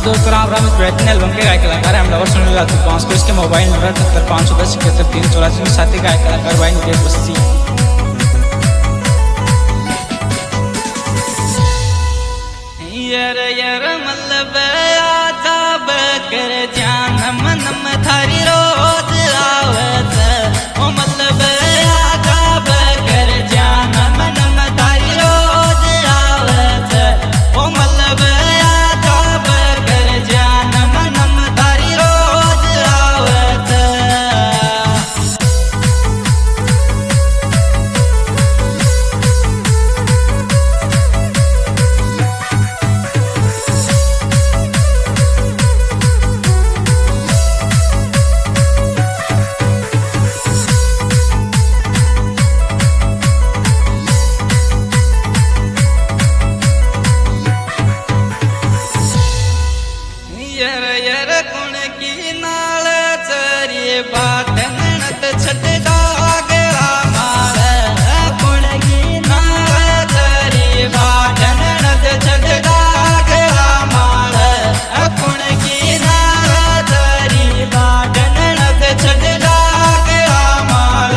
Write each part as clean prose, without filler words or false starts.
दोस्तों आप राम बेहतरीन एल्बम के गायक कलाकार हम लवर सुनने लाते हैं पांच को इसके मोबाइल नंबर 77510 साथी गायक कलाकार भाई निदेश बस्ती यर मतलब आता बकर जान मन में थारी रोज आवत ओ मतलब आता बकर जान मन में थारी रोज आवत ओ मतलब आता बकर जान मन में थारी रोज आवत यर कुण की नाल चरी बात ननत छट डागरा मार कुण की नाल चरी बात ननत छट डागरा मार कुण की नाल चरी बात ननत छट डागरा मार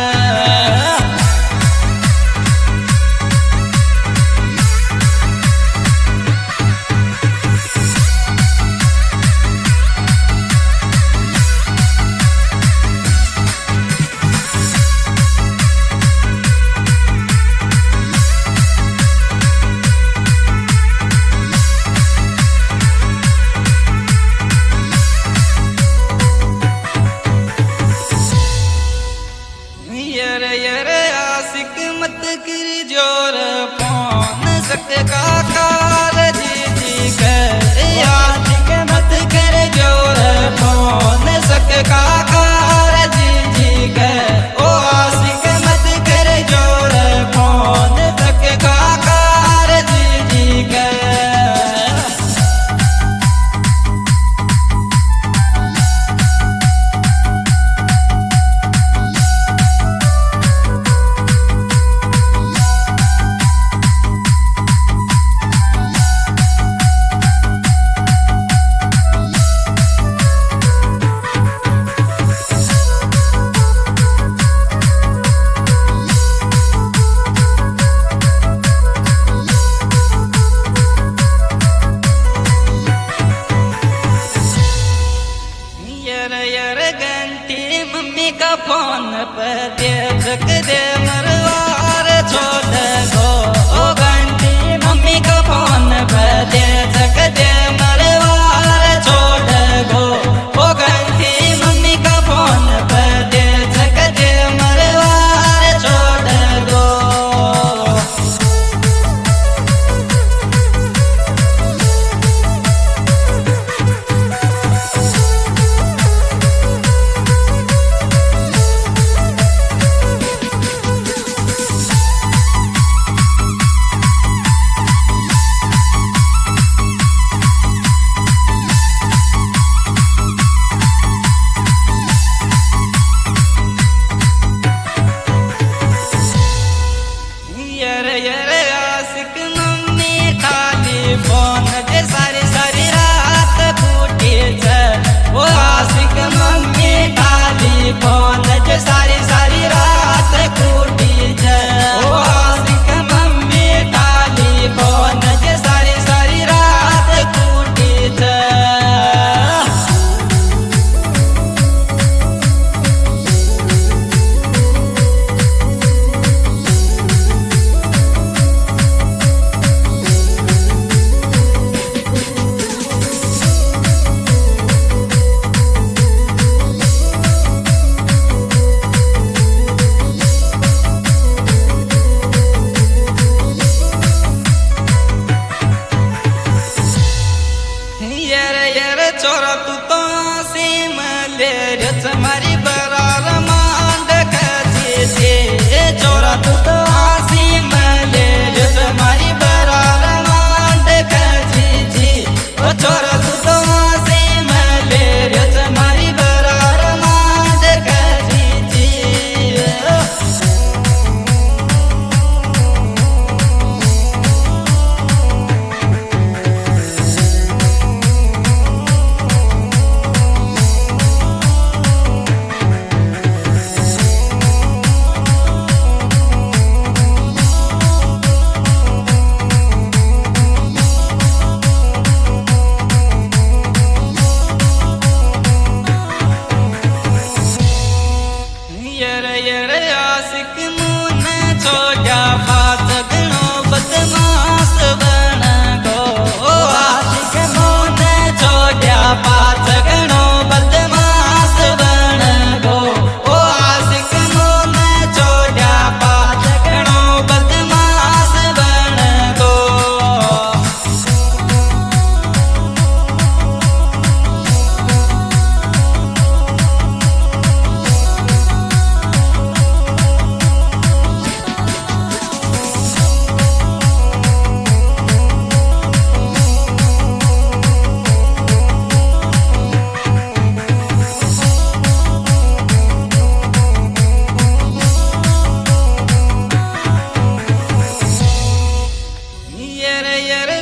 यर आशिक मत गिरी जोर पौन सक का कार जी कर आशिक मत कर जोर पौन सक का कार जी कर ओ आशिक मत कर जोर पौन सक का कार जी कर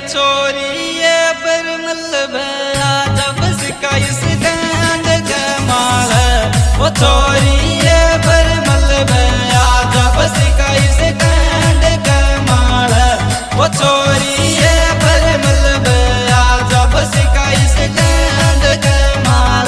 छोरी ये पर मतलब जब सिका इस डांड कमाल वो छोरी ये पर मतलब जब सिका इस डांड कमाल वो छोरी ये पर मतलब जब सिका इस डांड कमाल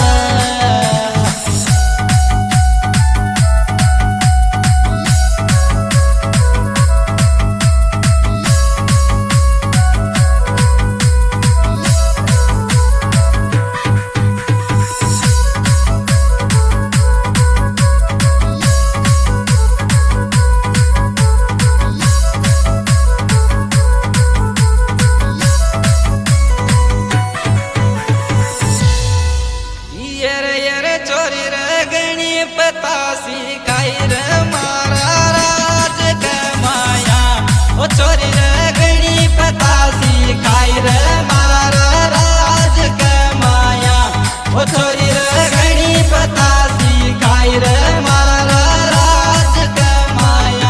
चोरी रे गणी पता सिखाई रे मारा राज कमाया ओ चोरी रे गणी पता सिखाई रे मारा राज कमाया ओ चोरी रे गणी पता सिखाई रे मारा राज कमाया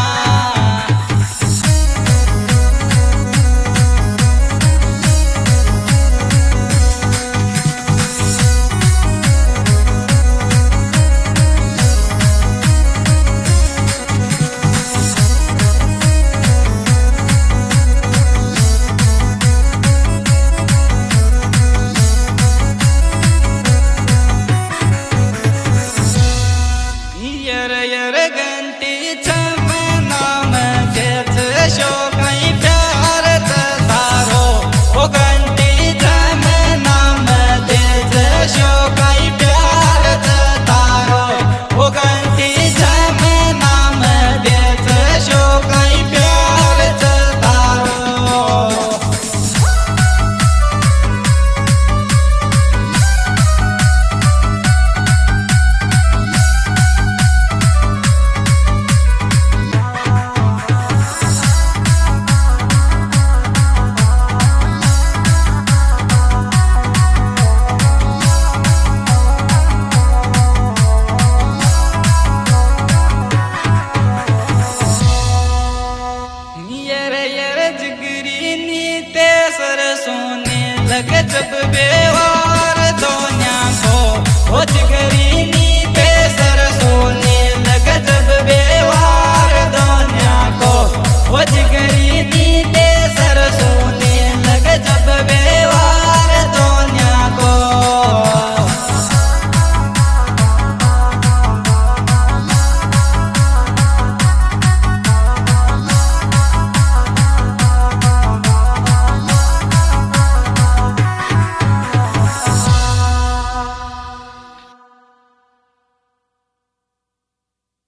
सोने लगे जब बेवार दोनिया को ओ जिगरी